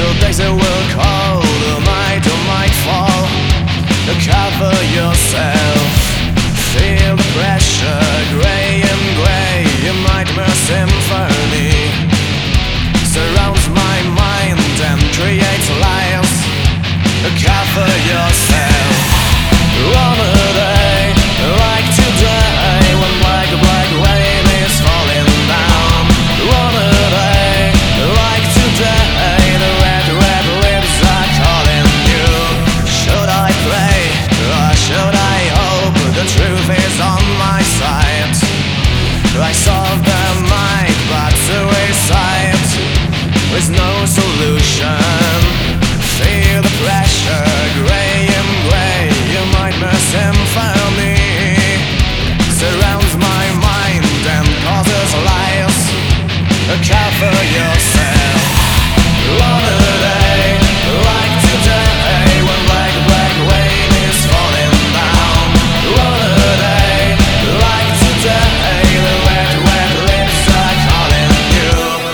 The days that will call, the might fall. Cover yourself, feel the pressure, grey and grey, a nightmare symphony surrounds my mind and creates lies. Cover yourself, on a day like today, when black rain is falling down. On a day like today, the red lips are calling you. Should I pray or should I hope the truth is on my side? I solve the night, but suicide with no solution. Feel the pressure, grey and grey, a nightmare symphony surrounds my mind and causes lies. Cover yourself on a day like today, when black rain is falling down. On a day like today, the red lips are calling you.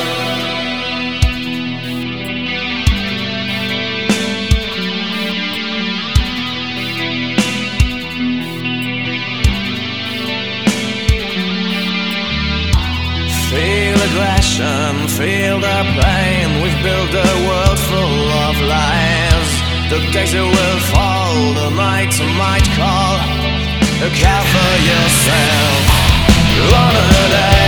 Feel aggression, feel the pain. We've built a world full of lies. The days that will fall, the nights might call. Cover yourself on a day